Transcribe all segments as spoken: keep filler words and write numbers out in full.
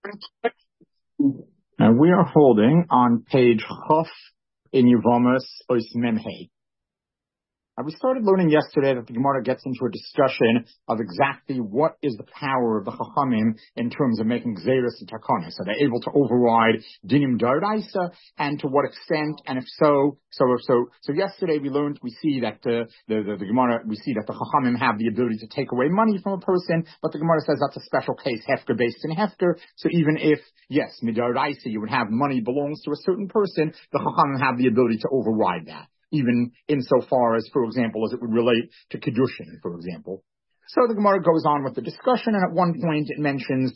And we are holding on page Chaf in Yevamos Ois Memhei. Uh, we started learning yesterday that the Gemara gets into a discussion of exactly what is the power of the Chachamim in terms of making Gzeirus and Takonis. Are they able to override Dinim D'Oraisa, and to what extent? And if so, so so so yesterday we learned, we see that uh, the, the the Gemara we see that the Chachamim have the ability to take away money from a person, but the Gemara says that's a special case, Hefker based in Hefker. So even if yes, Midoraisa, you would have money belongs to a certain person, the Chachamim have the ability to override that, even insofar as, for example, as it would relate to Kedushin, for example. So the Gemara goes on with the discussion, and at one point it mentions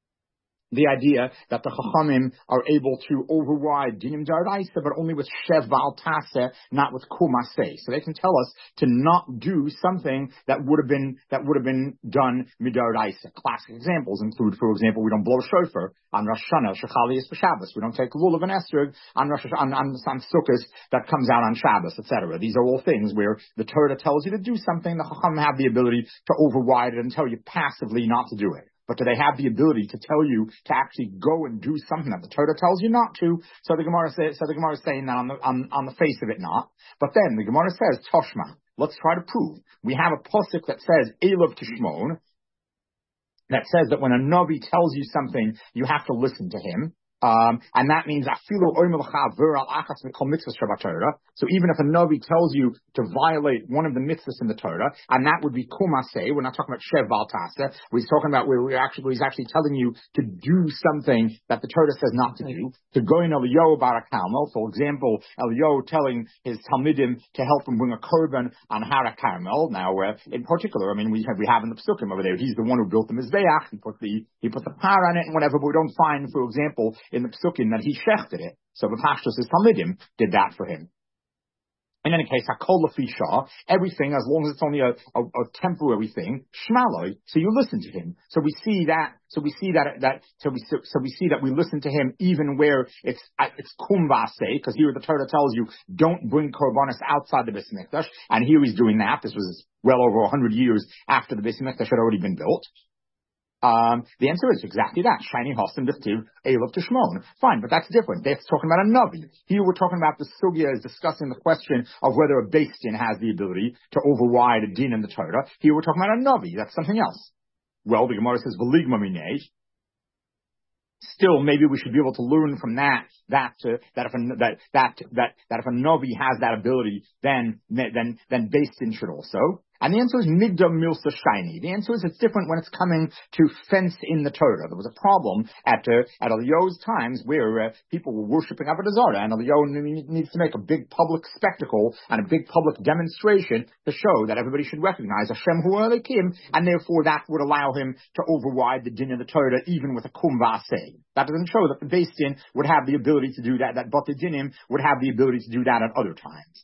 the idea that the Chachamim are able to override Dinim D'Oraisa, but only with Shev V'al Taseh, not with Kumaseh. So they can tell us to not do something that would have been that would have been done Midoraisa. Classic examples include, for example, we don't blow shofar on Rosh Hashanah, Shechali is for Shabbos. We don't take lulav and esrog on Rosh on, on, on Sukkot that comes out on Shabbos, et cetera. These are all things where the Torah tells you to do something, the Chachamim have the ability to override it and tell you passively not to do it. But do they have the ability to tell you to actually go and do something that the Torah tells you not to? So the Gemara says, so the Gemara is saying that on the on, on the face of it not. But then the Gemara says, Toshma, let's try to prove. We have a pasuk that says Elav Tishmon, that says that when a Navi tells you something, you have to listen to him. Um, and that means afilu oimelacha vera achas mikol mitzvahs shabbat Torah. So even if a Navi tells you to violate one of the mitzvahs in the Torah, and that would be kumaseh, we're not talking about shev val taseh, we're talking about where we're actually, he's actually telling you to do something that the Torah says not to do. To go in Eliyahu Barak Carmel, for example, Eliyahu telling his Talmidim to help him bring a korban on Har Carmel. Now, uh, in particular, I mean, we have, we have in the Pesukim over there, he's the one who built the Mizbeach, he put the, he put the par on it and whatever, but we don't find, for example, in the Pesukim that he shechted it. So the Pashtus, his Talmidim, did that for him. In any case, Hakol Lafisha, everything, as long as it's only a, a, a temporary thing, Shmaloi, so you listen to him. So we see that, so we see that, that, so we, so, so we see that we listen to him even where it's, it's Kumbase, because here the Torah tells you, don't bring Korbanos outside the Beis Mikdash, and here he's doing that. This was well over a hundred years after the Beis Mikdash had already been built. Um, the answer is exactly that. Shiny Hostim Dictiv Elav Tishmon. Fine, but that's different. That's talking about a Navi. Here we're talking about the Sugya is discussing the question of whether a Beis Din has the ability to override a din in the Torah. Here we're talking about a Navi. That's something else. Well, the Gemara says V'ligma minei. Still, maybe we should be able to learn from that that uh, that if a that that that that if a Navi has that ability, then then then Beis Din should also. And the answer is Migdal Milsa Shiny. The answer is it's different when it's coming to fence in the Torah. There was a problem at uh, at Eliyahu's times where uh, people were worshiping Avodah Zarah, and Eliyahu needs to make a big public spectacle and a big public demonstration to show that everybody should recognize Hashem Hu Elokim, and therefore that would allow him to override the din of the Torah even with a kum v'aseh. That doesn't show that the Beis Din would have the ability to do that, that Bate Dinim would have the ability to do that at other times.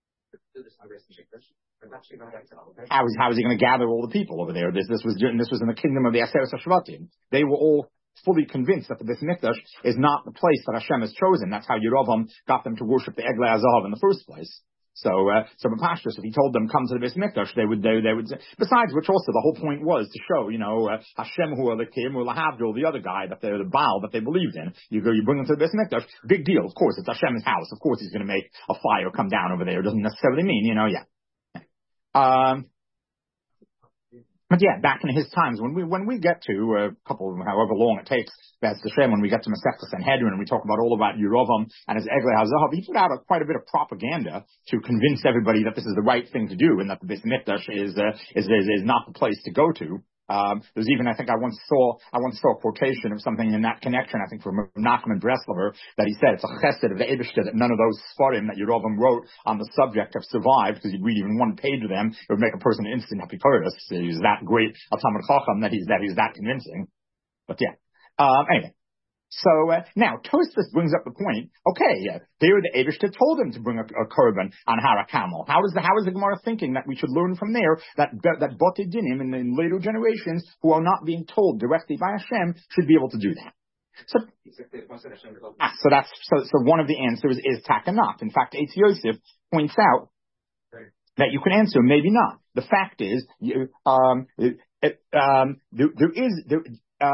How is, how is he going to gather all the people over there? This, this was this was in the kingdom of the Aseret HaShvatim. They were all fully convinced that the Beis Mikdash is not the place that Hashem has chosen. That's how Yerovam got them to worship the Eglei HaZahav in the first place. So, uh, so B'Pashtus, if he told them come to the Beis Mikdash, they would, they, they would. Besides which, also the whole point was to show, you know, uh, Hashem Hu Elokim or Lahavdil, the other guy that they're the Baal that they believed in. You go, you bring them to the Beis Mikdash, big deal. Of course, it's Hashem's house. Of course, he's going to make a fire come down over there. It doesn't necessarily mean, you know, yeah. Um, but yeah, back in his times, when we when we get to a couple, however long it takes, that's the shame. When we get to Masechtas Sanhedrin and we talk about all about Yerovam and his Eglei HaZahav, he put out a, quite a bit of propaganda to convince everybody that this is the right thing to do and that the Beis Mikdash is, uh, is is is not the place to go to. Um, there's even, I think I once saw, I once saw a quotation of something in that connection, I think from Nachman Breslover, that he said it's a chesed of the Eibishter that none of those Sfarim that Yerovam wrote on the subject have survived, because you'd read even one page of them, it would make a person instant epikoros. He's that great, a Talmud Chacham, that he's, that he's that convincing. But yeah. Um, anyway. So, uh, now, Tosfos brings up the point, okay, uh, there the Eibishter told him to bring a, a korban on Har HaKarmel. How is the, how is the Gemara thinking that we should learn from there that, that Bate Dinim in, in later generations who are not being told directly by Hashem should be able to do that? So, ah, so that's, so, so one of the answers is takanat. In fact, Eitz Yosef points out that you can answer, maybe not. The fact is, you, um, it, um, there, there is, there, um,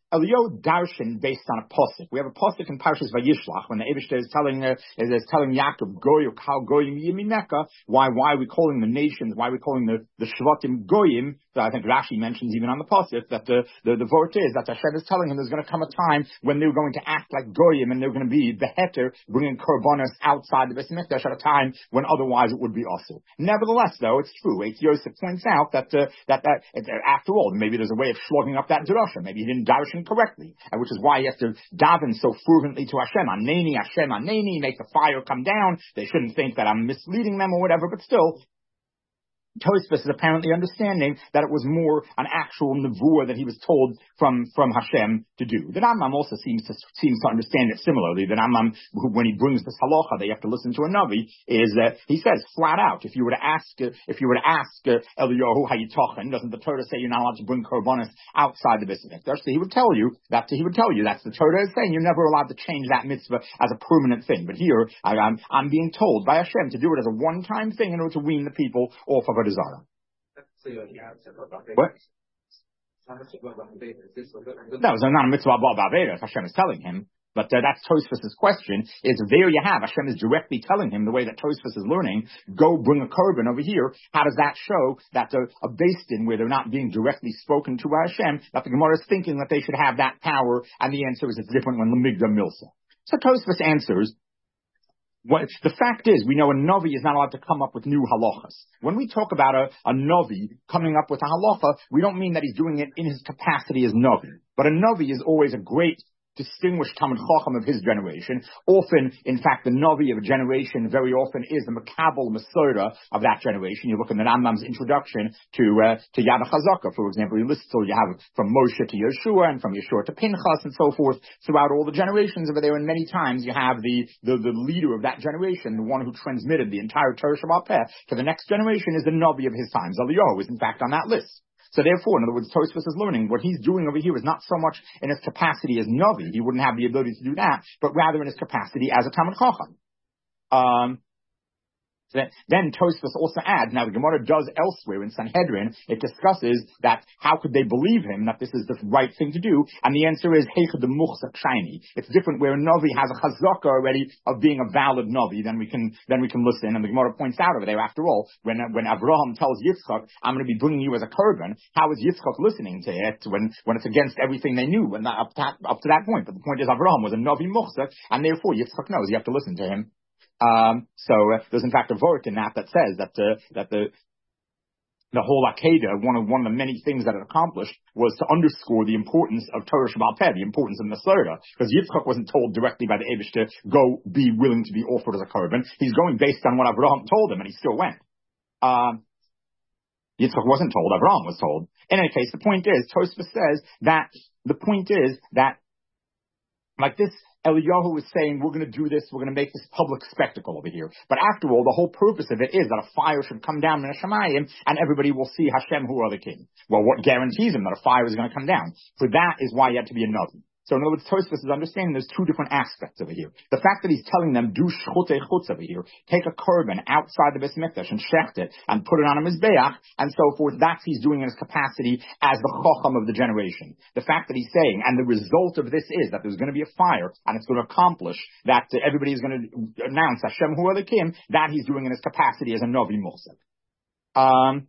Eliyahu darshan based on a pasuk. We have a pasuk in Parshas Vayishlach when the Eibishter is telling uh, is, is telling Yaakov Goyim how Goyim Yimineka. Why why are we calling the nations? Why are we calling the the Shvatim Goyim? So I think Rashi mentions even on the pasuk that the the the vort is that Hashem is telling him there's going to come a time when they're going to act like Goyim and they're going to be beheter, bringing korbanos outside the Beis Mikdash at a time when otherwise it would be also. Nevertheless, though, it's true. Eitz Yosef points out that uh, that that uh, after all, maybe there's a way of slugging up that drasha. Maybe he didn't darshan correctly, and which is why he has to daven so fervently to Hashem. Aneni, Hashem, Aneni, make the fire come down. They shouldn't think that I'm misleading them or whatever, but still, Tosfos is apparently understanding that it was more an actual nevuah that he was told from, from Hashem to do. The Rambam also seems to seems to understand it similarly. The Rambam, when he brings this halacha, they have to listen to a navi. Is that uh, he says flat out, if you were to ask, uh, if you were to ask uh, Eliyahu Hayitochen, doesn't the Torah say you're not allowed to bring korbanos outside the Beis Mikdash? So he would tell you that he would tell you that's the Torah is saying you're never allowed to change that mitzvah as a permanent thing. But here I, I'm I'm being told by Hashem to do it as a one-time thing in order to wean the people off of a desire. What? That was not a mitzvah about Ba'avera, Hashem is telling him. But uh, that's Tosfos' question, is there you have, Hashem is directly telling him the way that Tosfos is learning, go bring a korban over here. How does that show that uh, a Beis Din, where they're not being directly spoken to by Hashem, that the Gemara is thinking that they should have that power, and the answer is it's different when Lamigda Milsa. So Tosfos answers, what, the fact is, we know a Navi is not allowed to come up with new halachas. When we talk about a, a Navi coming up with a halacha, we don't mean that he's doing it in his capacity as Navi. But a Navi is always a great distinguished Talmid Chacham of his generation. Often, in fact, the Navi of a generation very often is the Makabel Masorah of that generation. You look in the Rambam's introduction to uh, to Yad HaChazaka, for example, you list till you have from Moshe to Yeshua and from Yeshua to Pinchas and so forth throughout all the generations over there. And many times you have the the, the leader of that generation, the one who transmitted the entire Torah Shabbat Peh to the next generation, is the Navi of his times. Eliyahu is in fact on that list. So therefore, in other words, Tosfos is learning what he's doing over here is not so much in his capacity as Navi. He wouldn't have the ability to do that, but rather in his capacity as a Talmid Chacham. Um, So then Tosfos also adds, now the Gemara does elsewhere in Sanhedrin, it discusses that how could they believe him that this is the right thing to do, and the answer is Heichad Muchzak Shiny. It's different where a Navi has a chazaka already of being a valid Navi, then we can then we can listen. And the Gemara points out over there, after all, when when Avraham tells Yitzchak, I'm going to be bringing you as a korban, how is Yitzchak listening to it when when it's against everything they knew and up to, up to that point? But the point is Avraham was a Navi Muchzak, and therefore Yitzchak knows you have to listen to him. Um, so uh, there's in fact a vort in that that says that uh, that the the whole Akedah, one of one of the many things that it accomplished was to underscore the importance of Torah Shabbat Peh, the importance of Masorah, because Yitzchak wasn't told directly by the Eibush to go be willing to be offered as a korban. He's going based on what Avraham told him, and he still went. Um, Yitzchak wasn't told; Avraham was told. In any case, the point is, Tosfos says that the point is that like this. Eliyahu is saying, we're going to do this, we're going to make this public spectacle over here. But after all, the whole purpose of it is that a fire should come down in Hashemayim and everybody will see Hashem, who are the king. Well, what guarantees him that a fire is going to come down? For that is why he had to be a Navi. So in other words, Tosfos is understanding there's two different aspects over here. The fact that he's telling them, do shchutei chutz over here, take a korban outside the Beis Mikdash and shecht it and put it on a mizbeach and so forth, that's he's doing in his capacity as the chacham of the generation. The fact that he's saying, and the result of this is that there's going to be a fire and it's going to accomplish that uh, everybody is going to announce Hashem hu Elokim, that he's doing in his capacity as a Navi Muchzak. Um,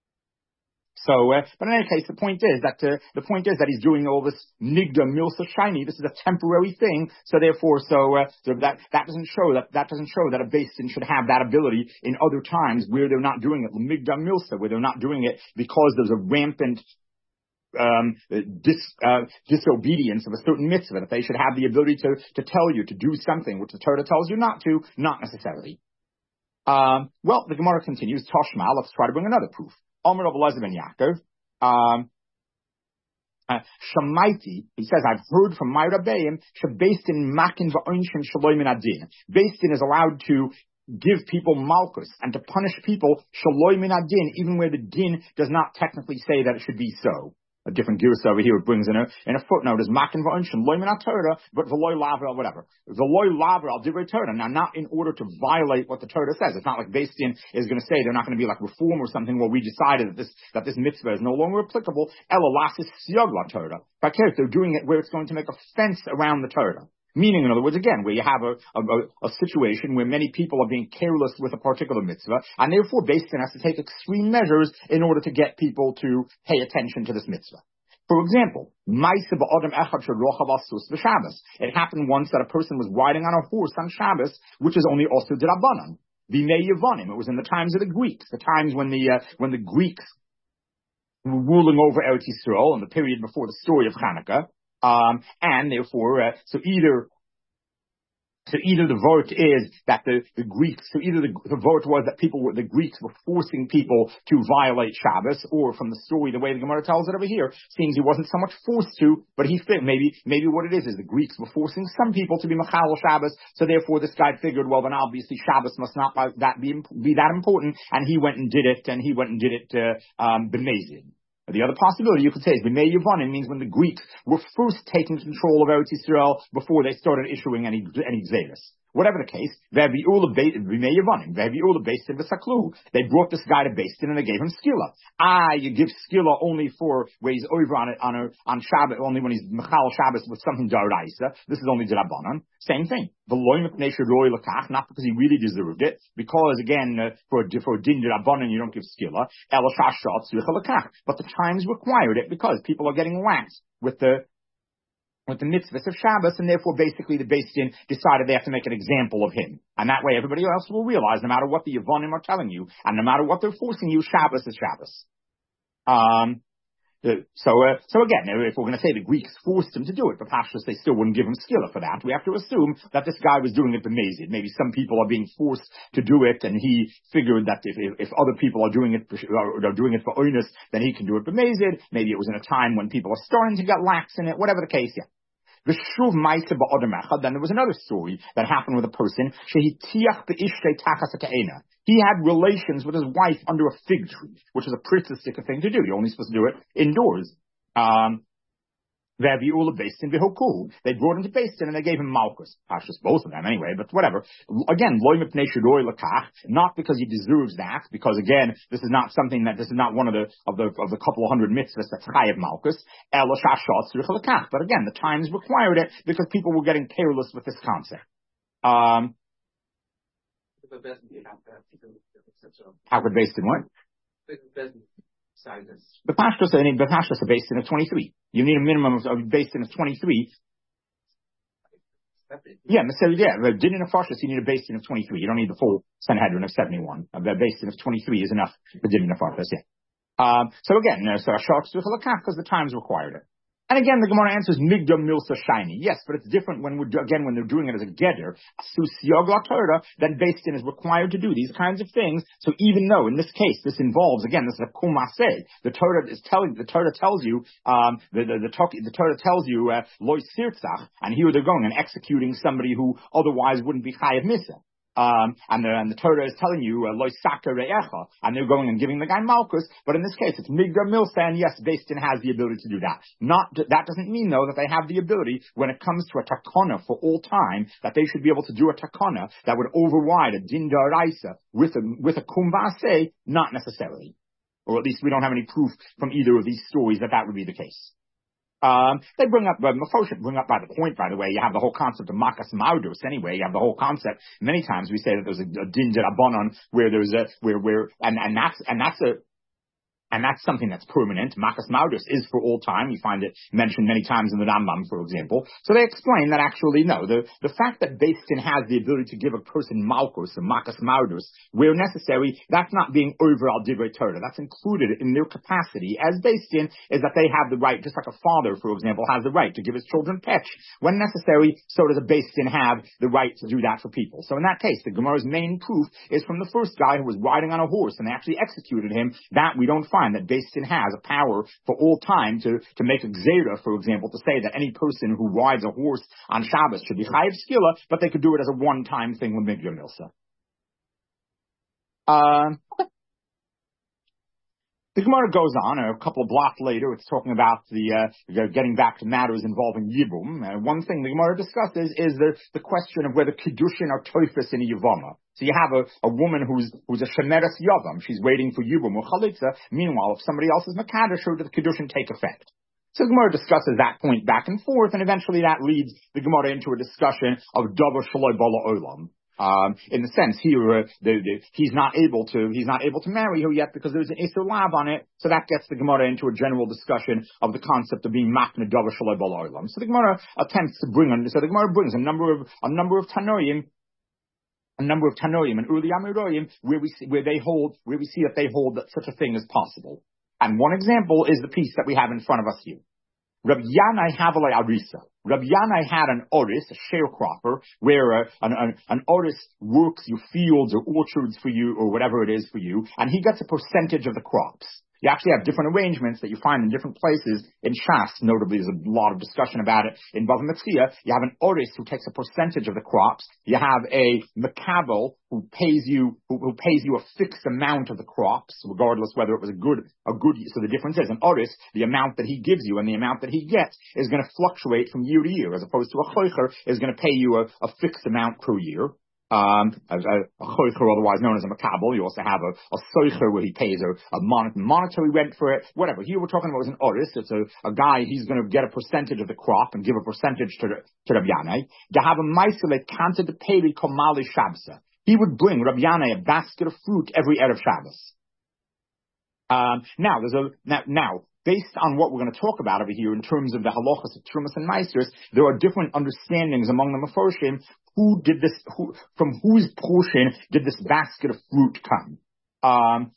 So, uh, but in any case, the point is that uh, the point is that he's doing all this nigda milsa shiny. This is a temporary thing. So therefore, so, uh, so that that doesn't show that that doesn't show that a Beis Din should have that ability in other times where they're not doing it. Nigda milsa, where they're not doing it because there's a rampant um dis, uh, disobedience of a certain mitzvah. That they should have the ability to to tell you to do something which the Torah tells you not to, not necessarily. Um, well, the Gemara continues. Toshma. Let's try to bring another proof. Omer of Elazar ben Yaakov, um, uh, Shamaiti, he says, I've heard from my Rabbeim, Beis Din makin v'oinshin shaloy min adin. Beis Din is allowed to give people malchus and to punish people shaloy min adin, even where the din does not technically say that it should be so. A different girsa over here, it brings in a, in a footnote, is makin v'onshin, loy minat Torah, but v'loy lavra, whatever. V'loy lavra al divrei Torah. Now, not in order to violate what the Torah says. It's not like Beis Din is going to say they're not going to be like reform or something where we decided that this, that this mitzvah is no longer applicable. Ela lasis siyag la Torah. But they're doing it where it's going to make a fence around the Torah. Meaning, in other words, again, where you have a, a, a situation where many people are being careless with a particular mitzvah, and therefore Beis Din has to take extreme measures in order to get people to pay attention to this mitzvah. For example, it happened once that a person was riding on a horse on Shabbos, which is only also d'Rabbanan. B'mei Yevonim. It was in the times of the Greeks, the times when the uh, when the Greeks were ruling over Eretz Yisrael in the period before the story of Hanukkah. Um, and therefore, uh, so either, so either the vote is that the, the Greeks, so either the, the vote was that people were, the Greeks were forcing people to violate Shabbos, or from the story, the way the Gemara tells it over here, seems he wasn't so much forced to, but he fit, maybe, maybe what it is, is the Greeks were forcing some people to be Machal Shabbos, so therefore this guy figured, well then obviously Shabbos must not that be, be that important, and he went and did it, and he went and did it, uh, um, b'mezid. The other possibility you could say is B'mei Yevonim means when the Greeks were first taking control of Eretz Yisrael before they started issuing any any Xeris. Whatever the case, they brought this guy to Beis Din and they gave him skilla. Ah, you give skilla only for where he's over on it on a, on Shabbat, only when he's Mechal Shabbos with something d'Oraisa. This is only d'Rabbanan. Same thing. Not because he really deserved it, because again, uh, for for din d'Rabbanan you don't give skilla. But the times required it because people are getting lax with the with the mitzvahs of Shabbos, and therefore basically the Beis Din decided they have to make an example of him. And that way everybody else will realize, no matter what the Yevonim are telling you, and no matter what they're forcing you, Shabbos is Shabbos. Um, uh, so, uh, so again, if we're going to say the Greeks forced him to do it, but Pashtus, they still wouldn't give him skilla for that. We have to assume that this guy was doing it b'mezid. Maybe some people are being forced to do it, and he figured that if, if, if other people are doing it, or are doing it for oinus, then he can do it b'mezid. Maybe it was in a time when people are starting to get lax in it, whatever the case, yeah. Then there was another story that happened with a person. He had relations with his wife under a fig tree, which is a priestesstic thing to do. You're only supposed to do it indoors. Um, They brought him to Beis Din and they gave him Malchus. Pashtus, both of them anyway, but whatever. Again, not because he deserves that, because again, this is not something that, this is not one of the, of the, of the couple of hundred mitzvahs that's Chayav Malchus. But again, the times required it because people were getting careless with this concept. Um, how could Beis Din what? The Pashtus, I mean, the Pashtus are Beis Din of twenty-three. You need a minimum of, of Beis Din of twenty-three. Yeah, so yeah, the din in a Pashtus, you need a Beis Din of twenty-three. You don't need the full Sanhedrin of seventy-one. The Beis Din of twenty-three is enough for din in a Pashtus, yeah. Um, so again, uh, so Ashok because the times required it. And again, the Gemara answers Migdam Milsa Shiny. Yes, but it's different when we're, again, when they're doing it as a geder, Torah, then Beis Din is required to do these kinds of things. So even though in this case, this involves, again, this is a kumase, the Torah is telling, the Torah tells you, um, the, the, the, the Torah tells you, uh, loy sirtzach, and here they're going and executing somebody who otherwise wouldn't be chayav misa. Um, and the, and the Torah is telling you, uh, loy saka re'echa, and they're going and giving the guy malchus, but in this case, it's migra milsa, and yes, Beis Din has the ability to do that. Not, that doesn't mean though that they have the ability, when it comes to a takana for all time, that they should be able to do a takana that would override a din daraisa with a, with a kumbase, not necessarily. Or at least we don't have any proof from either of these stories that that would be the case. Um, they bring up, uh, Mephosheth bring up by the point, by the way, you have the whole concept of makas maudus anyway, you have the whole concept, many times we say that there's a, a din d'Rabbanan where there's a, where, where, and, and that's, and that's a, and that's something that's permanent. Makas Maudus is for all time. You find it mentioned many times in the Rambam, for example. So they explain that actually, no, the, the fact that Beis Din has the ability to give a person Malchus, or Makas Maudus, where necessary, that's not being over al divrei Torah. That's included in their capacity as Beis Din, is that they have the right, just like a father, for example, has the right to give his children pech. When necessary, so does a Beis Din have the right to do that for people. So in that case, the Gemara's main proof is from the first guy who was riding on a horse and they actually executed him. That we don't find. That Beis Din has a power for all time to, to make a gzera, for example, to say that any person who rides a horse on Shabbos should be chayiv skilla, but they could do it as a one-time thing with Migdal Milsa. Uh, The Gemara goes on, a couple of blocks later, it's talking about the, uh, getting back to matters involving Yibum. Uh, one thing the Gemara discusses is the, the question of whether Kiddushin are Toifus in a Yivama. So you have a, a woman who's, who's a Shemeres Yavam. She's waiting for Yibum or Chalitza. Meanwhile, if somebody else is Makadash, does the Kiddushin take effect? So the Gemara discusses that point back and forth, and eventually that leads the Gemara into a discussion of Davar Shaloi Bala Olam. Um, in the sense here, uh, the, the, he's not able to, he's not able to marry her yet because there's an Isser Lav on it. So that gets the Gemara into a general discussion of the concept of being Makna Davar Shaloi Bala Olam. So the Gemara attempts to bring, so the Gemara brings a number of, a number of Tanoim, a number of Tanoim and Uli Amiroyim where we see, where they hold, where we see that they hold that such a thing is possible. And one example is the piece that we have in front of us here. Rabbi Yanai Havalei Arisa. Rabbi Yanai had an oris, a sharecropper, where uh, an, an, an oris works your fields or orchards for you or whatever it is for you, and he gets a percentage of the crops. You actually have different arrangements that you find in different places. In Shas, notably, there's a lot of discussion about it. In Bava Metzia, you have an oris who takes a percentage of the crops. You have a mekabel who pays you, who, who pays you a fixed amount of the crops, regardless whether it was a good, a good. So the difference is, an oris, the amount that he gives you and the amount that he gets is going to fluctuate from year to year, as opposed to a choicher is going to pay you a, a fixed amount per year. Um, a, a choicher, otherwise known as a makabel. You also have a, a soicher where he pays a, a mon- monetary rent for it, whatever. Here we're talking about as an oris. It's a, a guy, he's going to get a percentage of the crop and give a percentage to the, to Rabbi Yanai. To have a maisele kanta de peri komali shabsa. He would bring Rabbi Yanai a basket of fruit every Erev Shabbos. Um, now, there's a, now, now, based on what we're going to talk about over here in terms of the halachas of Trumas and Meisters, there are different understandings among the Meforshim. Who did this, who, from whose portion did this basket of fruit come? Um,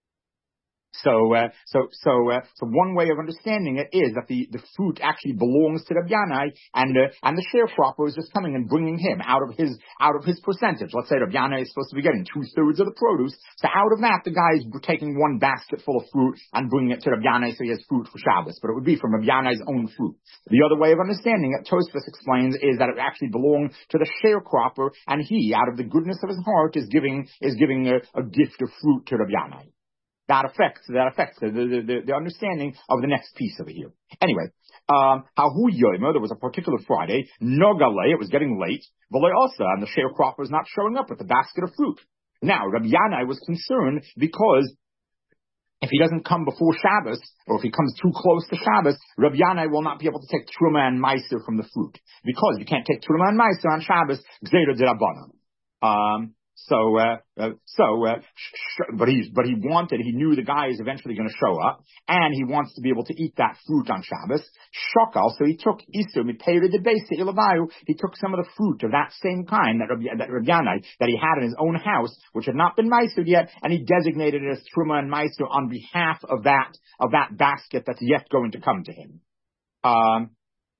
So, uh, so, so, uh, so one way of understanding it is that the, the fruit actually belongs to Rabbi Yanai, and, uh, and the sharecropper is just coming and bringing him out of his, out of his percentage. Let's say Rabbi Yanai is supposed to be getting two thirds of the produce. So out of that, the guy is taking one basket full of fruit and bringing it to Rabbi Yanai so he has fruit for Shabbos. But it would be from Rabbi Yanai's own fruit. The other way of understanding it, Tosfos explains, is that it actually belonged to the sharecropper, and he, out of the goodness of his heart, is giving, is giving a, a gift of fruit to Rabbi Yanai. That affects, that affects the, the, the, the understanding of the next piece over here. Anyway, um, Hahu Yoima, there was a particular Friday, Nogale, it was getting late, V'loi Osa, and the sharecropper was not showing up with the basket of fruit. Now, Rabbi Yanai was concerned because if he doesn't come before Shabbos, or if he comes too close to Shabbos, Rabbi Yanai will not be able to take Truma and Meiser from the fruit. Because you can't take Truma and Meiser on Shabbos, Gzeira d'Rabbanan. Um, So, uh, uh, so, uh, sh- sh- but he, but he wanted, he knew the guy is eventually going to show up, and he wants to be able to eat that fruit on Shabbos. Shokal, so he took Isur, Mipeiru de Beis Ilavayu, he took some of the fruit of that same kind that Rabbi, that Rabbi Yanai, that he had in his own house, which had not been Meiser yet, and he designated it as Truma and Meiser on behalf of that, of that basket that's yet going to come to him. Um,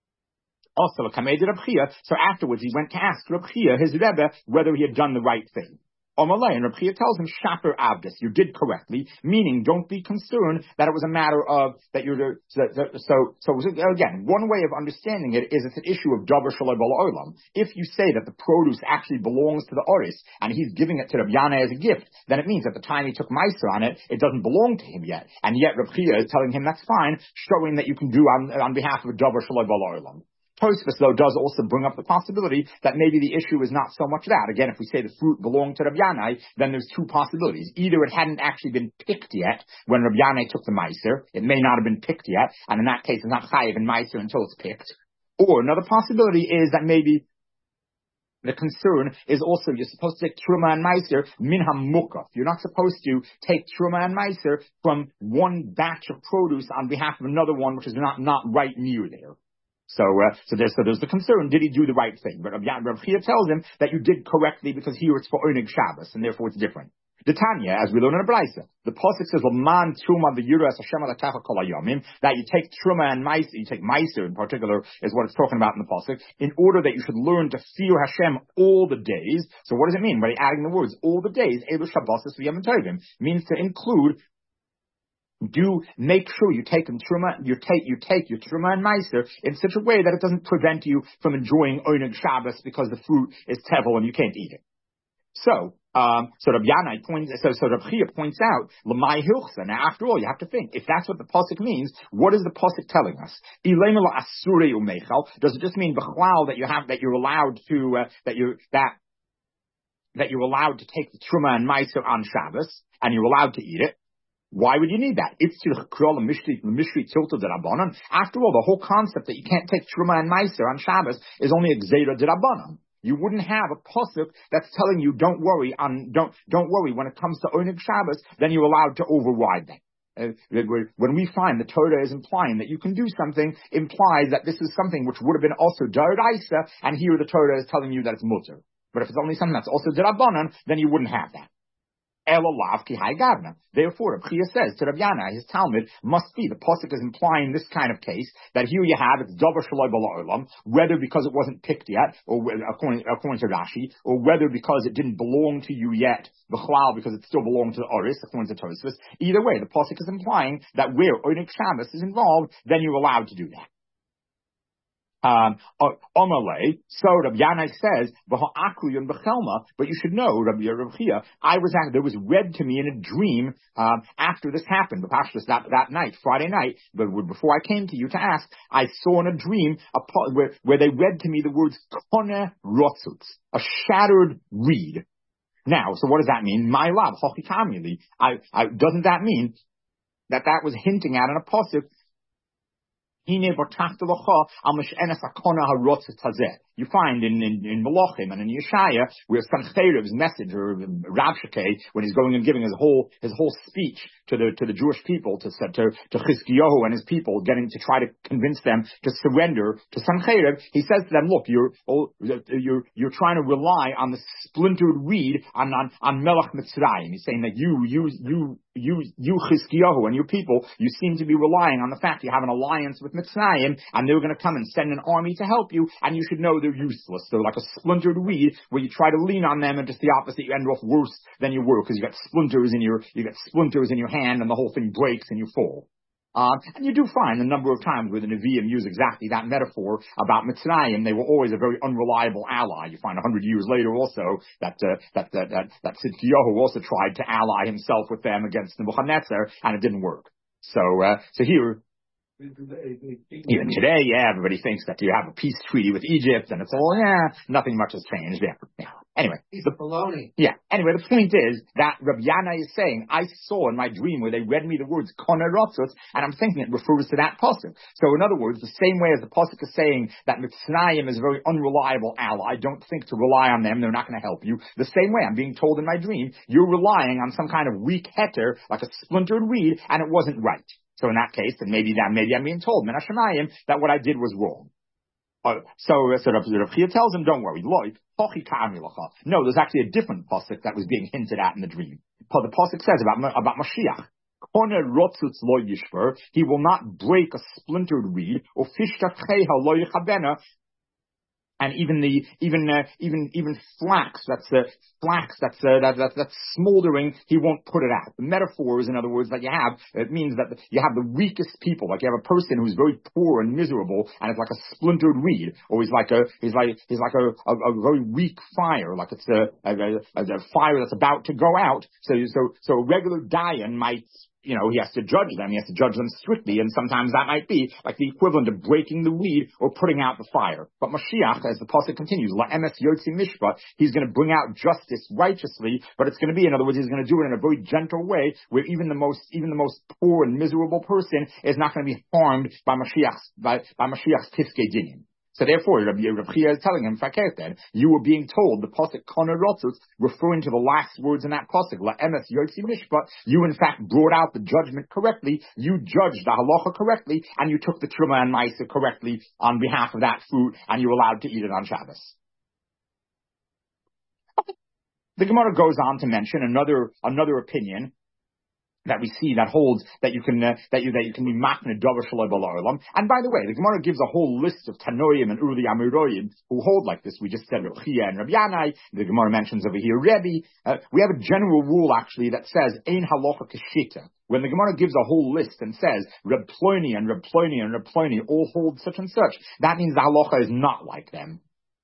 Also, so afterwards he went to ask Reb Chia, his Rebbe, whether he had done the right thing. Omalei, and Reb Chia tells him, Shaper Avdus, you did correctly, meaning don't be concerned that it was a matter of, that you're, so, so, so, again, one way of understanding it is it's an issue of Davar Shaloi Bala Olam. If you say that the produce actually belongs to the Oris, and he's giving it to Reb Yanai as a gift, then it means at the time he took Meiser on it, it doesn't belong to him yet. And yet Reb Chia is telling him that's fine, showing that you can do on, on behalf of a Davar Shaloi Bala Olam. Tosfos, though, does also bring up the possibility that maybe the issue is not so much that. Again, if we say the fruit belonged to Rabbi Yanai, then there's two possibilities. Either it hadn't actually been picked yet when Rabbi Yanai took the Meiser. It may not have been picked yet, and in that case, it's not chayiv in Meiser until it's picked. Or another possibility is that maybe the concern is also you're supposed to take Truma and Meiser min hamukaf. You're not supposed to take Truma and Meiser from one batch of produce on behalf of another one, which is not, not right near there. So, uh, so there's, so there's the concern, did he do the right thing? But Rabbi Chia tells him that you did correctly because here it's for Oneg Shabbos, and therefore it's different. The Tanya, as we learn in the Brisa, the Pasuk says, "L'man truma v'yuras Hashem alatacha kol hayomim," that you take truma and meiser, you take meiser in particular, is what it's talking about in the Pasuk, in order that you should learn to fear Hashem all the days. So what does it mean by adding the words all the days? Elu Shabbosos v'yom tovim means to include. Do make sure you take them truma, you take you take your truma and meiser in such a way that it doesn't prevent you from enjoying Oneg Shabbos because the fruit is tevel and you can't eat it. So, um, so Rabbi Yanai points, so, so Rabbi Chia points out, L'mai hilchsa. Now, after all, you have to think, if that's what the pasuk means, what is the pasuk telling us? Ilema la'asure umeichal. Does it just mean b'chlal that you have, that you're allowed to, uh, that you that, that you're allowed to take the truma and meiser on Shabbos, and you're allowed to eat it? Why would you need that? It's to the mishri tilta d'Rabbanan. After all, the whole concept that you can't take truma and meiser on Shabbos is only a gzeira d'Rabbanan. You wouldn't have a pasuk that's telling you don't worry on don't don't worry when it comes to Oneg Shabbos. Then you're allowed to override that. Uh, when we find the Torah is implying that you can do something, implies that this is something which would have been also d'oraisa, and here the Torah is telling you that it's mutter. But if it's only something that's also d'Rabbanan, then you wouldn't have that. Therefore, Rabbi Chia says to Rabbi Yana, his Talmud must be, the pasuk is implying this kind of case, that here you have, it's davar shaloi b'la'olam, whether because it wasn't picked yet, or according, according to Rashi, or whether because it didn't belong to you yet, b'chlal, because it still belonged to the Oris, according to Tosfos. Either way, the pasuk is implying that where Oneg Shabbos is involved, then you're allowed to do that. Um, Omalei, so Rabbi Yanai says, but you should know, Rabbi Chia, I was at, there was read to me in a dream, um, after this happened, the that, that night, Friday night, but before I came to you to ask, I saw in a dream, a, where, where they read to me the words, kone rotzutz, a shattered reed. Now, so what does that mean? My love, hochikamili. I, I, doesn't that mean that that was hinting at in a pasuk? You find in, in, in Malachim and in Yeshaya, where Sancheriv's message, or Rav Shekeh, when he's going and giving his whole, his whole speech to the, to the Jewish people, to, to, to Chizkiyahu and his people, getting to try to convince them to surrender to Sancheriv, he says to them, look, you're, you're, you're trying to rely on the splintered reed on, on, on Melech Mitzrayim. He's saying that you, you, you, you, you Chizkiyahu and your people, you seem to be relying on the fact you have an alliance with Mitzrayim, and they're going to come and send an army to help you, and you should know they're useless. They're like a splintered reed where you try to lean on them, and just the opposite, you end off worse than you were, because you got splinters in your, you got splinters in your hand, and the whole thing breaks and you fall. Uh, and you do find a number of times where the Nevi'im use exactly that metaphor about Mitzrayim. They were always a very unreliable ally. You find a hundred years later also that, uh, that, that, that, that Tzidkiyahu also tried to ally himself with them against Nebuchadnezzar, and it didn't work. So, uh, so here, even today, yeah, everybody thinks that you have a peace treaty with Egypt, and it's all, yeah, nothing much has changed. Yeah. yeah. Anyway. The baloney. Yeah. Anyway, the point is that Rabbi Yana is saying, I saw in my dream where they read me the words Kone Rotzutz, and I'm thinking it refers to that pasuk. So in other words, the same way as the pasuk is saying that Mitzrayim is a very unreliable ally, don't think to rely on them, they're not going to help you. The same way I'm being told in my dream, you're relying on some kind of weak heter, like a splintered reed, and it wasn't right. So in that case, then maybe that maybe I'm being told, Min HaShamayim, that what I did was wrong. Uh, so, so Rav Chia tells him, don't worry, Loi, Hochi Ka'ami Lacha. No, there's actually a different pasuk that was being hinted at in the dream. The pasuk says about, about Mashiach. Kone rotzutz lo yishver, he will not break a splintered reed, or fishtachei ha lo yichabena, and even the even uh, even even flax that's uh, flax that's uh, that, that that's smoldering, he won't put it out. The metaphor is, in other words, that you have it means that you have the weakest people, like you have a person who's very poor and miserable, and it's like a splintered reed, or he's like a he's like he's like a, a, a very weak fire, like it's a, a, a, a fire that's about to go out. So so so a regular dayan might, you know, he has to judge them. He has to judge them strictly, and sometimes that might be like the equivalent of breaking the reed or putting out the fire. But Mashiach, as the pasuk continues, la'emes yotzi mishpat, he's going to bring out justice righteously, but it's going to be, in other words, he's going to do it in a very gentle way, where even the most, even the most poor and miserable person is not going to be harmed by Mashiach's, by, by Mashiach's piskei dinim. So therefore, Rabbi Chia is telling him, then, you were being told the pasuk Kone Rotzutz, referring to the last words in that pasuk, la'emes yotzi mishpat, you in fact brought out the judgment correctly, you judged the halacha correctly, and you took the truma and ma'aser correctly on behalf of that fruit, and you were allowed to eat it on Shabbos. The Gemara goes on to mention another another opinion that we see that holds that you can uh, that you that you can be makna davar shaloi b'la'olam. And by the way, the Gemara gives a whole list of Tanoim and Uli Amiroyim who hold like this. We just said Rabbi Chia and Rabbi Yanai. The Gemara mentions over here Rebbe. Uh, we have a general rule actually that says ein halacha keshita. When the Gemara gives a whole list and says Reb Ploni and Reb Ploni and Reb Ploni all hold such and such, that means the halacha is not like them.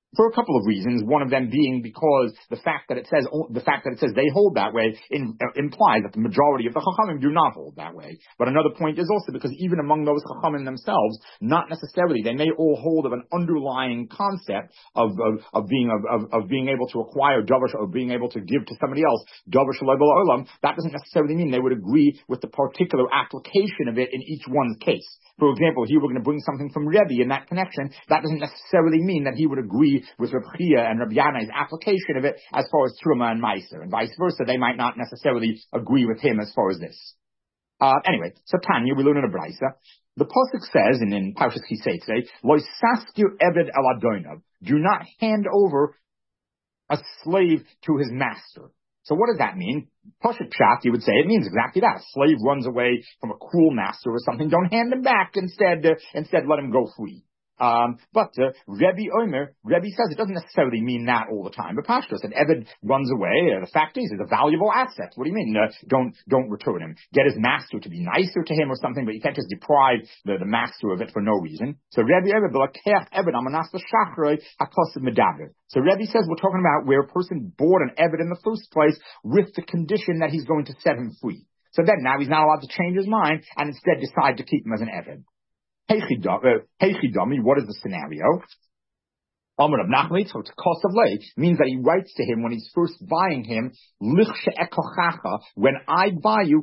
For a couple of reasons, one of them being because the fact that it says the fact that it says they hold that way in, uh, implies that the majority of the Chachamim do not hold that way. But another point is also because even among those Chachamim themselves, not necessarily, they may all hold of an underlying concept of of, of being of, of, of being able to acquire davar, or being able to give to somebody else davar shaloi b'la olam. That doesn't necessarily mean they would agree with the particular application of it in each one's case. For example, here we're going to bring something from Rebbe in that connection. That doesn't necessarily mean that he would agree with Reb Chia and Reb Yanai's application of it as far as Truma and Meiser, and vice versa. They might not necessarily agree with him as far as this. Uh, anyway, so Tanya, we learn in a Brisa. The Pasuk says, and in Parshas Kisei today, Lo saskir eved el adonav, do not hand over a slave to his master. So what does that mean? Pashat Pshat, you would say, it means exactly that. A slave runs away from a cruel master or something. Don't hand him back. Instead, uh, instead let him go free. Um, but uh, Rebbe Omer, Rebbe says it doesn't necessarily mean that all the time. But Pashtus, an Eved runs away. Uh, the fact is, he's a valuable asset. What do you mean? Uh, don't don't return him. Get his master to be nicer to him or something. But you can't just deprive the, the master of it for no reason. So Rebbe Omer, Eved Amanas Shachrei Hakosav Medaber. So Rebbe says we're talking about where a person bought an Eved in the first place with the condition that he's going to set him free. So then now he's not allowed to change his mind and instead decide to keep him as an Eved. Heichidami, what is the scenario? Amar of Nachman, so it's cost of lay, means that he writes to him when he's first buying him, when I buy you,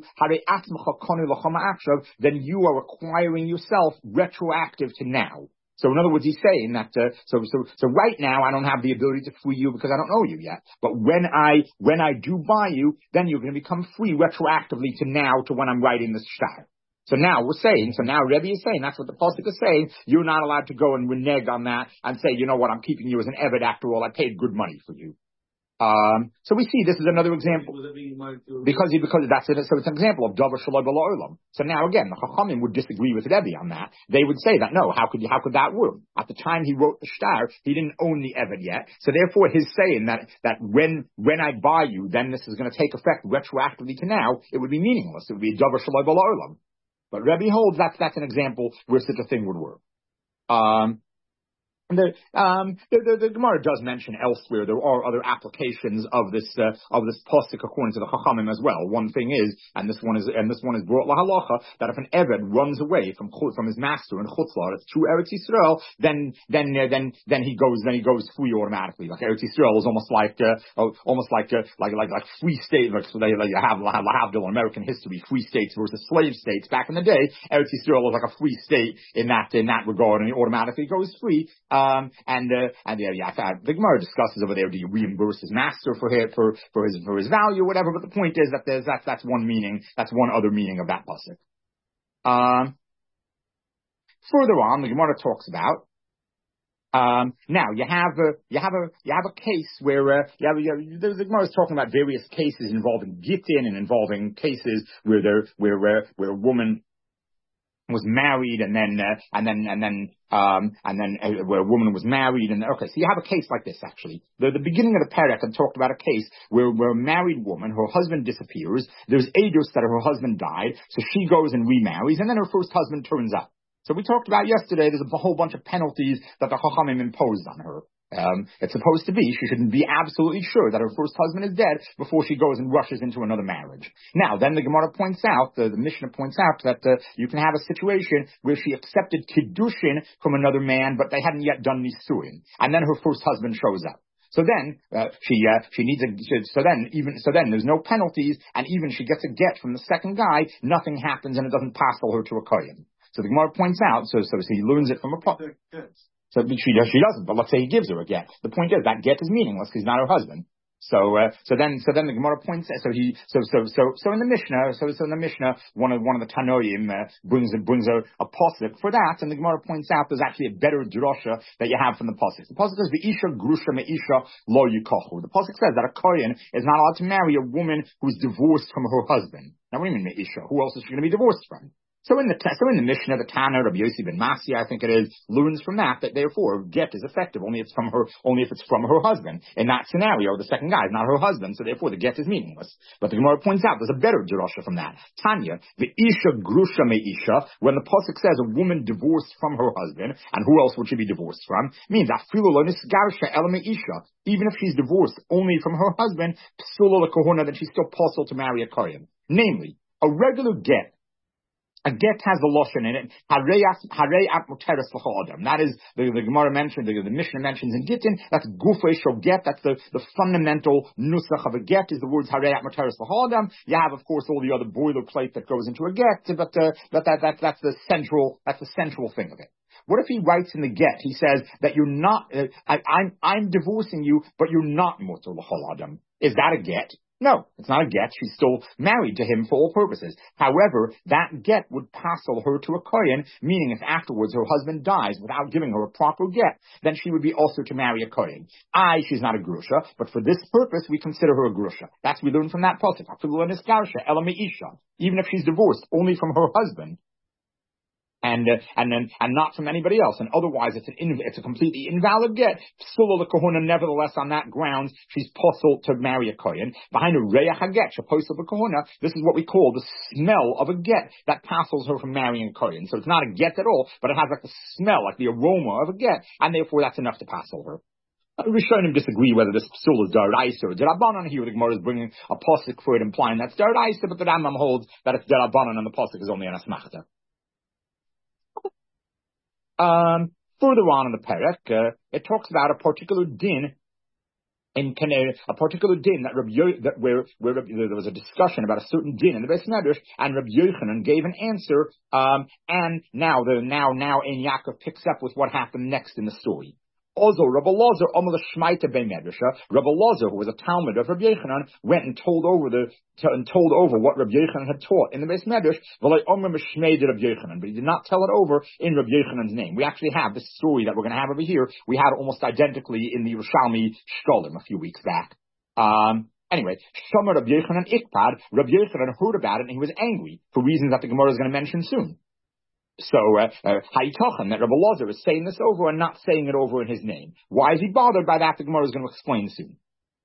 then you are acquiring yourself retroactive to now. So in other words, he's saying that, uh, so, so, so right now I don't have the ability to free you because I don't know you yet. But when I, when I do buy you, then you're going to become free retroactively to now, to when I'm writing this shtar. So now we're saying, so now Rebbe is saying, that's what the Pasuk is saying, you're not allowed to go and renege on that and say, you know what, I'm keeping you as an Eved after all, I paid good money for you. Um, so we see this is another example. Because, because that's it, so it's an example of davar shaloi b'la olam. So now again, the Chachamim would disagree with Rebbe on that. They would say that, no, how could you, how could that work? At the time he wrote the shtar, he didn't own the Eved yet. So therefore his saying that, that when, when I buy you, then this is going to take effect retroactively to now, it would be meaningless. It would be davar shaloi b'la olam. But Rebbe holds that's, that's an example where such a thing would work. Um, The, um, the, the, the Gemara does mention elsewhere there are other applications of this uh, of this pasuk according to the Chachamim as well. One thing is, and this one is, and this one is brought lahalacha, that if an Eved runs away from from his master in Chutz La'aretz to Eretz Yisrael, then then uh, then then he goes then he goes free automatically. Like Eretz Yisrael is almost like uh, almost like uh, like like like free state. Like so they like you have lahavdil in American history, free states versus slave states. Back in the day, Eretz Yisrael was like a free state in that in that regard, and he automatically goes free. Um, and, uh, and, yeah, yeah, the Gemara discusses over there, do you reimburse his master for his, for, for his, for his value, whatever, but the point is that there's, that's, that's one meaning, that's one other meaning of that pasuk. Um, further on, the Gemara talks about, um, now you have a, you have a, you have a case where, uh, you have, you have, the, the Gemara is talking about various cases involving gittin and involving cases where there, where, where, where a woman was married and then, uh, and then, and then, um, and then uh, where a woman was married and, okay, so you have a case like this actually. The, the beginning of the parak had talked about a case where, where a married woman, her husband disappears, there's edus that her husband died, so she goes and remarries, and then her first husband turns up. So we talked about yesterday, there's a whole bunch of penalties that the Chachamim imposed on her. Um, it's supposed to be, she shouldn't be absolutely sure that her first husband is dead before she goes and rushes into another marriage. Now, then the Gemara points out, the, the Mishnah points out that uh, you can have a situation where she accepted Kiddushin from another man, but they hadn't yet done Nisuin. And then her first husband shows up. So then, uh, she, uh, she needs a, so then, even, so then there's no penalties, and even she gets a get from the second guy, nothing happens and it doesn't passel her to a kohen. So the Gemara points out, so, so, so he learns it from a po- So she does, she doesn't, but let's say he gives her a get. The point is that get is meaningless because he's not her husband. So, uh, so then, so then the Gemara points out, so he, so, so, so, so in the Mishnah, so, so in the Mishnah, one of, one of the Tanoim, uh, brings, brings a, a posuk for that, and the Gemara points out there's actually a better drasha that you have from the posuk. The posuk says, V'isha grusha me'isha lo yukochu. The posuk says that a kohen is not allowed to marry a woman who's divorced from her husband. Now what do you mean me'isha? Who else is she going to be divorced from? So in the so in the Mishnah, the Tana, Rabbi Yossi ben Masi, I think it is, learns from that that therefore get is effective only if it's from her, only if it's from her husband. In that scenario, the second guy is not her husband, so therefore the get is meaningless. But the Gemara points out there's a better drasha from that. Tanya, the Isha Grusha Me Isha, when the pasuk says a woman divorced from her husband, and who else would she be divorced from? Means afilu lo nisgarsha ela me Isha. Even if she's divorced only from her husband, psula la kohuna, then she's still possible to marry a kohen. Namely, a regular get. A get has the loshon in it. Harei at muteres l'cha'adam. That is the, the Gemara mentioned, the, the Mishnah mentions in Gittin. That's gufay shel get. That's the, the fundamental nusach of a get is the words harei at muteres l'cha'adam. You have, of course, all the other boilerplate that goes into a get, but uh, but that that that's the central that's the central thing of it. What if he writes in the get? He says that you're not. Uh, I, I'm I'm divorcing you, but you're not muter l'cha'adam. Is that a get? No, it's not a get. She's still married to him for all purposes. However, that get would passel her to a kohen, meaning if afterwards her husband dies without giving her a proper get, then she would be also to marry a kohen. I, she's not a grusha, but for this purpose, we consider her a grusha. That's we learn from that pasuk. Even if she's divorced only from her husband, and uh, and then and not from anybody else, and otherwise it's an in, it's a completely invalid get. Psula the kohuna, nevertheless, on that grounds, she's possible to marry a kohen. Behind a reach haget, shaposel the kohuna, this is what we call the smell of a get that passels her from marrying a kohen. So it's not a get at all, but it has like the smell, like the aroma of a get, and therefore that's enough to passel her. Rishonim disagree whether this psul is daraisa or derabanan. Here the Gemara is bringing a pasuk for it, implying that's daraisa, but the Rambam holds that it's derabanan and the pasuk is only an asmachta. Um, further on in the parak, uh, it talks about a particular din in Canaan, a particular din that Rabbi Yo- that where where Rabbi, there was a discussion about a certain din in the Beis Medrash, and Rabbi Yochanan gave an answer. Um, and now the now now Ein Yaakov picks up with what happened next in the story. Also, Rabbi Lazar, Omer Shmaita ben Medrasha, Rabbi Lazar, who was a Talmud of Rabbi Yochanan, went and told over the to, and told over what Rabbi Yochanan had taught in the Beis Medrash. V'lei Omer Mishmei Rabbi Yochanan, but he did not tell it over in Rabbi Yochanan's name. We actually have this story that we're going to have over here. We had it almost identically in the Yerushalmi Shkolim a few weeks back. Um, Anyway, Shomer Rabbi Yochanan Ikpad, Rabbi Yochanan heard about it and he was angry for reasons that the Gemara is going to mention soon. So, uh, uh, Hayitochen, that Rabbi Lazar is saying this over and not saying it over in his name. Why is he bothered by that? The Gemara is going to explain soon.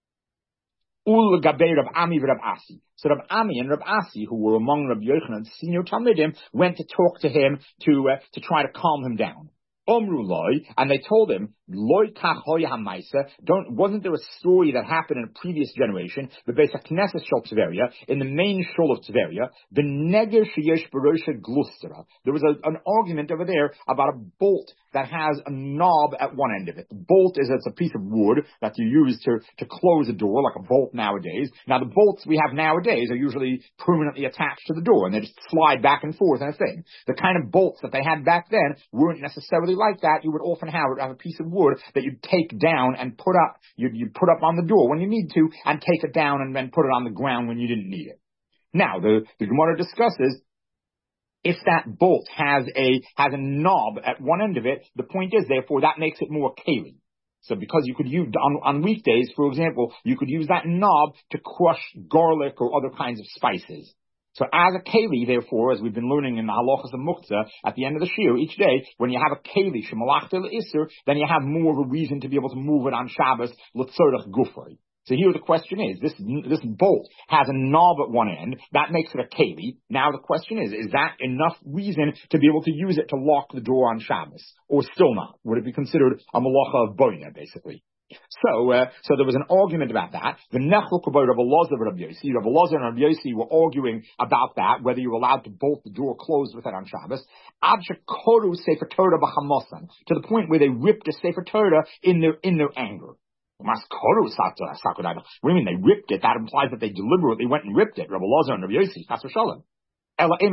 Ul Gabei Rab Ami Rab Asi. So Rab Ami and Rab Asi, who were among Rabbi Yochanan's senior Talmidim, went to talk to him to uh, to try to calm him down. Omru loy, and they told him, loy kach hoya hamaisa, don't, wasn't there a story that happened in a previous generation, the Beis HaKnesses shel Tveria, in the main shul of Tveria, the neger sheyesh berosha glustera. There was a, an argument over there about a bolt that has a knob at one end of it. The bolt is, it's a piece of wood that you use to, to close a door, like a bolt nowadays. Now the bolts we have nowadays are usually permanently attached to the door, and they just slide back and forth in a thing. The kind of bolts that they had back then weren't necessarily like that. You would often have, have a piece of wood that you'd take down and put up, you'd, you'd put up on the door when you need to, and take it down and then put it on the ground when you didn't need it. Now, the, the Gemara discusses, if that bolt has a, has a knob at one end of it, the point is, therefore, that makes it more keli. So because you could use, on, on weekdays, for example, you could use that knob to crush garlic or other kinds of spices. So as a keli, therefore, as we've been learning in the halachas of muktzah, at the end of the shir each day, when you have a keli shemalachta le'isur, then you have more of a reason to be able to move it on Shabbos l'tzorach gufay. So here the question is, this this bolt has a knob at one end, that makes it a keli. Now the question is, is that enough reason to be able to use it to lock the door on Shabbos? Or still not? Would it be considered a malacha of boina, basically? So, uh, so there was an argument about that. The Nechel Kabay Rabbi Lazar and Rabbi Yossi, Rabbi Lazar and Rabbi Yossi were arguing about that, whether you were allowed to bolt the door closed with it on Shabbos. Ad shekoru Sefer Torah b'chamosan, to the point where they ripped a Sefer Torah in their in their anger. What do you mean they ripped it? That implies that they deliberately went and ripped it. Rabbi Lazar and Rabbi Yossi, Chas v'shalom. What it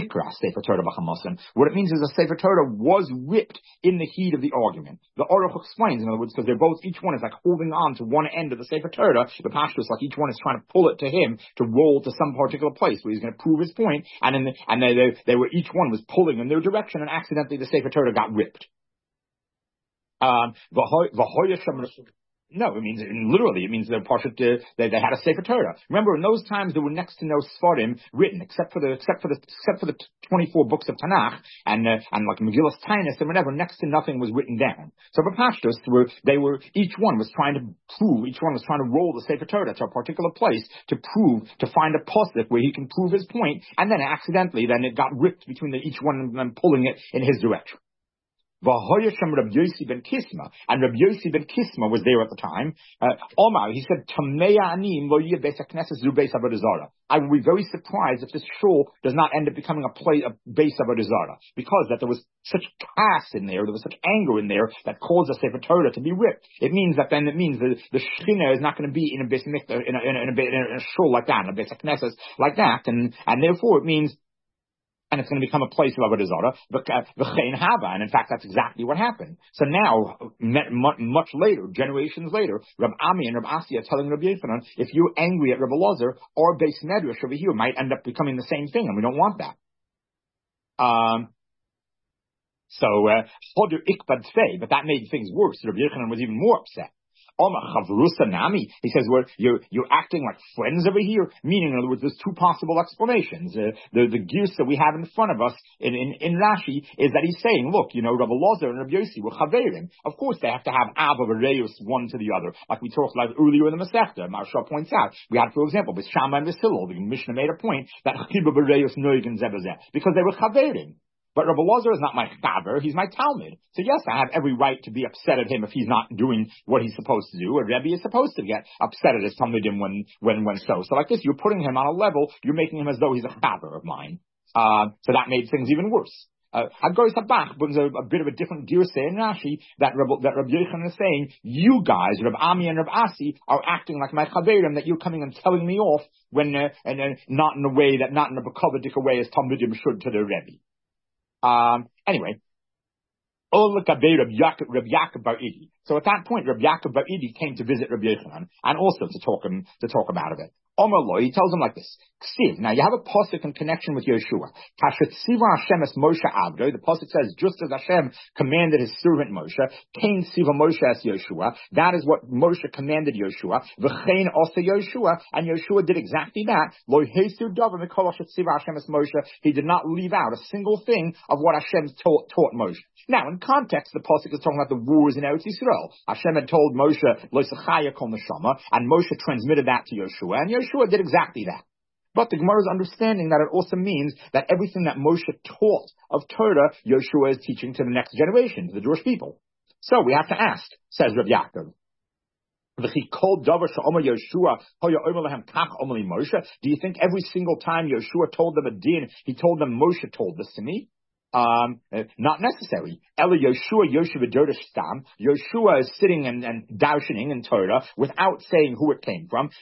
means is the Sefer Torah was ripped in the heat of the argument. The Aruch explains, in other words, because they're both, each one is like holding on to one end of the Sefer Torah. The Pashtus, like each one is trying to pull it to him to roll to some particular place where he's going to prove his point. And in the, and they, they, they were, each one was pulling in their direction, and accidentally the Sefer Torah got ripped. Um, No, it means, literally, it means they're partial to, they, they had a Sefer Torah. Remember, in those times, there were next to no Sfarim written, except for the, except for the, except for the twenty-four books of Tanakh, and, uh, and like Megillas Tainus and whatever, next to nothing was written down. So Bapashtos were, they were, each one was trying to prove, each one was trying to roll the Sefer Torah to a particular place to prove, to find a postic where he can prove his point, and then accidentally, then it got ripped between the, each one of them pulling it in his direction. V'hoyashem Rabbi Yossi ben Kisma, and Rabbi Yossi ben Kisma was there at the time. Uh, Omar, he said, Tameya anim lo yeh beis hakneses zu beis avodah zara. I would be very surprised if this shul does not end up becoming a place, a base avodah zara, because that there was such chaos in there, there was such anger in there that caused the Sefer Torah to be ripped. It means that then it means that the Shechina is not going to be in a beis mikdash, in a, in a, in a, in a shul like that, in a beis hakneses like that, and and therefore it means. And it's going to become a place of Avodah Zarah, v'chein hava, and in fact, that's exactly what happened. So now, much later, generations later, Rab Ami and Rab Asi are telling Rabbi Yochanan, if you're angry at Rabbi Elazar, our Beis Medrash over here might end up becoming the same thing, and we don't want that. Um, so, Choder Ikbad Tvei, but that made things worse. Rabbi Yochanan was even more upset. He says, well, you're, you're acting like friends over here, meaning, in other words, there's two possible explanations. Uh, the, the gears that we have in front of us in, in, in Rashi is that he's saying, look, you know, Rabbi Elazar and Rabbi Yossi were chaverim. Of course, they have to have Abba Reus one to the other, like we talked about earlier in the Masechta. Maharsha points out, we had, for example, with Shammai and Hillel, the Mishnah made a point that because they were chaverim. But Rabbi Elazar is not my chaver, he's my Talmud. So yes, I have every right to be upset at him if he's not doing what he's supposed to do. A Rebbe is supposed to get upset at his Talmudim when, when, when so. So like this, you're putting him on a level, you're making him as though he's a chaver of mine. Uh, so that made things even worse. Uh, Adgoris Habach brings a, a bit of a different gear say in Rashi that Rabbi, that Rabbi Yochanan is saying, you guys, Rabbi Ami and Rabbi Asi, are acting like my chaverim, that you're coming and telling me off when, uh, and uh, not in a way that, not in a bekovadik way as Talmudim should to the Rebbe. Um, anyway, so at that point, Rabbi Yaakov Bar Idi came to visit Rabbi Yochanan and also to talk him to talk about it. Omer, he tells him like this. Ksiv. Now you have a pasuk in connection with Yeshua. Tashetziva Hashem es Moshe Avdo. The pasuk says, just as Hashem commanded his servant Moshe, Kain Siva Moshe es Yeshua. That is what Moshe commanded Yeshua. V'chein also Yeshua, and Yeshua did exactly that. Lo hesu davar mikol Tashetziva Hashem es Moshe. He did not leave out a single thing of what Hashem taught, taught Moshe. Now, in context, the pasuk is talking about the wars in Eretz Yisrael. Hashem had told Moshe, Lo Sechaya Kol Neshama, and Moshe transmitted that to Yeshua, and Yeshua did exactly that. But the Gemara is understanding that it also means that everything that Moshe taught of Torah, Yeshua is teaching to the next generation, to the Jewish people. So we have to ask, says Rav Yaakov, do you think every single time Yeshua told them a din, he told them Moshe told this to me? Um, uh, not necessary. Ela Yoshua Yoshev Derdish Stam. Yoshua is sitting and, and darshaning in Torah without saying who it came from.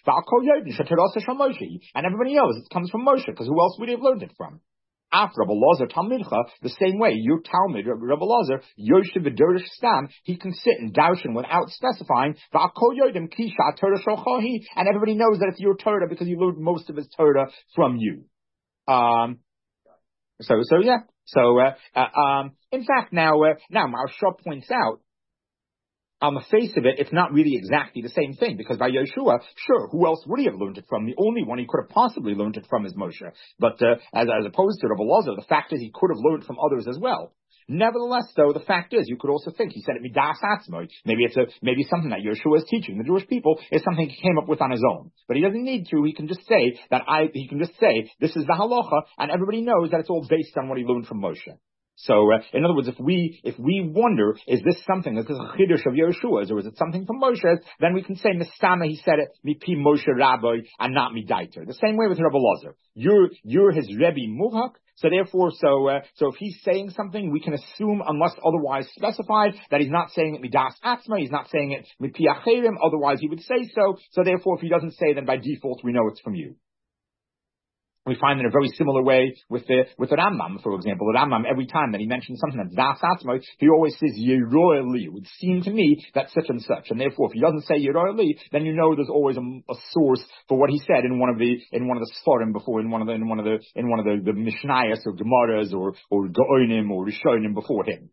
And everybody knows it comes from Moshe, because who else would he have learned it from? After Rabbi Elazar Talmidcha, the same way, your Talmud, Rabbi Elazar, Yoshev Derdish Stam, he can sit and darshan without specifying, and everybody knows that it's your Torah because you learned most of his Torah from you. Um, so, so yeah. So, uh, uh, um, in fact, now, uh, now Maharsha points out, on the face of it, it's not really exactly the same thing, because by Yeshua, sure, who else would he have learned it from? The only one he could have possibly learned it from is Moshe. But, uh, as, as opposed to Rabbi Elazar, the fact is he could have learned from others as well. Nevertheless, though, the fact is, you could also think, he said it midas atzmo. Maybe it's a, maybe something that Yeshua is teaching the Jewish people is something he came up with on his own. But he doesn't need to, he can just say that I, he can just say, this is the halacha, and everybody knows that it's all based on what he learned from Moshe. So, uh, in other words, if we, if we wonder, is this something, is this a chiddush of Yeshua's, or is it something from Moshe's, then we can say, Mistama, he said it, mi pi Moshe Rabbi, and not mi daiter. The same way with Rabbi Elazar. You're, you're his Rebbe Muvhak, so therefore, so, uh, so if he's saying something, we can assume, unless otherwise specified, that he's not saying it midas atzma, he's not saying it mi pi acherim, otherwise he would say so, so therefore if he doesn't say, then by default we know it's from you. We find in a very similar way with the with the Rambam, for example. The Rambam, every time that he mentions something that's das atzmo, he always says Yeroy li. It would seem to me that such and such, and therefore, if he doesn't say Yeroy li, then you know there's always a, a source for what he said in one of the in one of the Sforim before, in one of the in one of the in one of the, the Mishnayos or Gemaras or or Gaonim or Rishonim before him.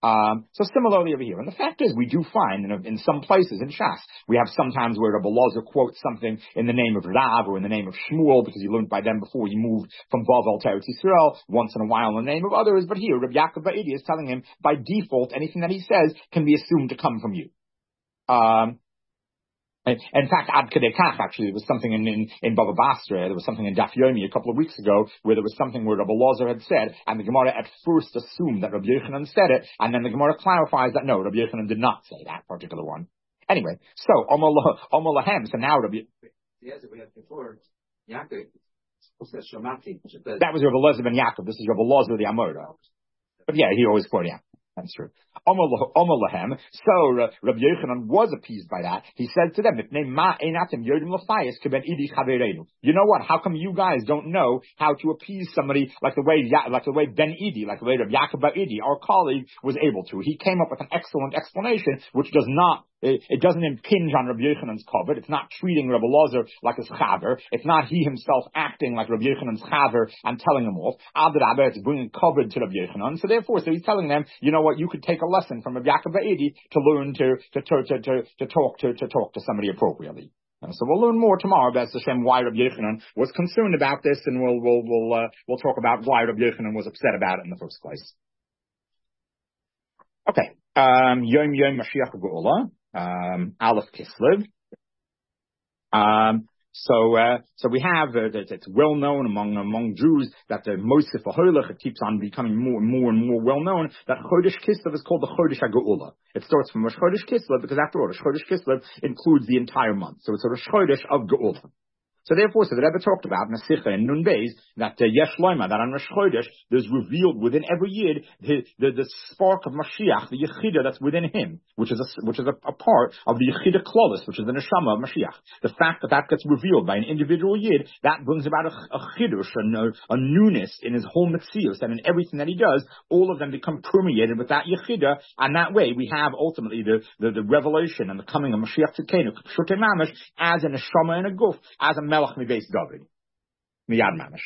Um, so similarly over here. And the fact is, we do find in, in some places in Shas, we have sometimes where Rabbi Elazar quotes something in the name of Rav or in the name of Shmuel, because he learned by them before he moved from Bavel to Eretz Yisrael, once in a while in the name of others. But here, Rabbi Yaakov Ba'idi is telling him, by default, anything that he says can be assumed to come from you. Um, In fact, Ad Kedei Kach, actually, there was something in, in, in Baba Basra, there was something in Daf Yomi a couple of weeks ago, where there was something where Rabbi Elazar had said, and the Gemara at first assumed that Rabbi Yochanan said it, and then the Gemara clarifies that no, Rabbi Yochanan did not say that particular one. Anyway, so, Omer Lahem, so now Rabbi... Yes, we had before, Yaakov, says Shamati. That was Rabbi Elazar ben Yaakov, this is Rabbi Elazar the Amora. But yeah, he always quoted Yaakov. That's true. Omer Lahem. So uh, Rabbi Yochanan was appeased by that. He said to them, "You know what? How come you guys don't know how to appease somebody like the way like the way Ben Idi, like the way Rabbi Yaakov Bar Idi, our colleague, was able to? He came up with an excellent explanation, which does not It, it doesn't impinge on Rabbi Yochanan's covet. It's not treating Rabbi Elazar like his chaver. It's not he himself acting like Rabbi Yochanan's chaver and telling him off. Adrabah, it's bringing covet to Rabbi Yochanan. So therefore, so he's telling them, you know what, you could take a lesson from Rabbi Yaakov Ba'idi to learn to to to to, to, to talk to to talk to somebody appropriately. And so we'll learn more tomorrow, B'ez Hashem, why Rabbi Yochanan was concerned about this, and we'll we'll we'll uh, we'll talk about why Rabbi Yochanan was upset about it in the first place. Okay, um, Yom Yom Mashiach Geula. Um, Aleph Kislev. Um, so, uh, so we have, uh, it's, it's well known among, among Jews that the Mosif HaHolech, it keeps on becoming more and more and more well known that Chodesh Kislev is called the Chodesh HaGeula. It starts from Rosh Chodesh Kislev because after all, Rosh Chodesh Kislev includes the entire month. So it's a Rosh Chodesh of Geula. So therefore, so the Rebbe talked about in Nasicha and Nun Beis that uh, Yesh Loima, that on Rosh Chodesh, there's revealed within every Yid the, the, the spark of Mashiach, the Yechida that's within him, which is a, which is a, a part of the Yechida Klolis, which is the Neshama of Mashiach. The fact that that gets revealed by an individual Yid, that brings about a, a Chidush, a, a newness in his whole Metzius, and in everything that he does, all of them become permeated with that Yechida, and that way we have ultimately the, the, the revelation and the coming of Mashiach Tzidkenu, Shutei Mamash, as a Neshama and a Guf, as a Melech Mibeis David. Miyad Mamash.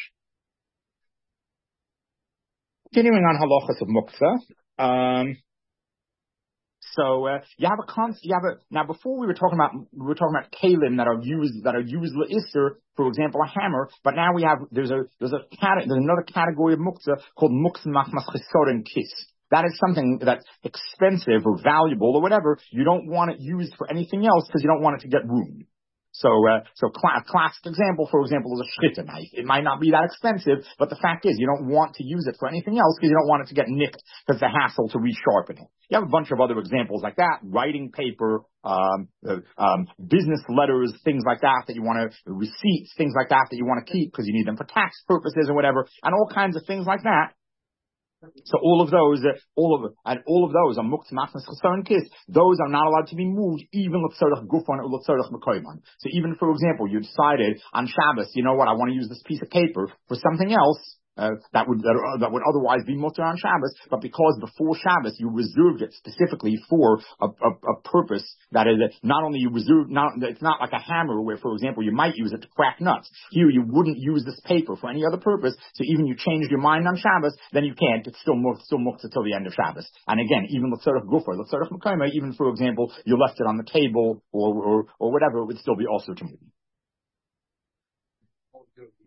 Continuing on halachas of muktzah. Um, so uh, you have a concept. You have a now. Before we were talking about we were talking about kalim that are used that are used leisser, for example, a hammer. But now we have there's a there's a cat, there's another category of muktzah called muktzah machmas chisoren kis. That is something that's expensive or valuable or whatever. You don't want it used for anything else because you don't want it to get ruined. So, uh, so cl- a classic example, for example, is a shchita knife. It might not be that expensive, but the fact is you don't want to use it for anything else because you don't want it to get nicked because the hassle to resharpen it. You have a bunch of other examples like that, writing paper, um, uh, um, business letters, things like that that you want to, receipts, things like that that you want to keep because you need them for tax purposes or whatever, and all kinds of things like that. So all of those, uh, all of and all of those are muktzah machmas chisoren kis. Those are not allowed to be moved, even l'tzorech gufon or l'tzorech mekoymon. So even, for example, you decided on Shabbos, you know what, I want to use this piece of paper for something else. Uh, that would that, uh, that would otherwise be mutter on Shabbos, but because before Shabbos you reserved it specifically for a, a, a purpose that is not only you reserve, not it's not like a hammer where, for example, you might use it to crack nuts. Here you wouldn't use this paper for any other purpose. So even you changed your mind on Shabbos, then you can't. It's still muktzah, still muktzah till the end of Shabbos. And again, even l'tzorech gufa, l'tzorech mekayma, even for example, you left it on the table or or or whatever, it would still be also to move.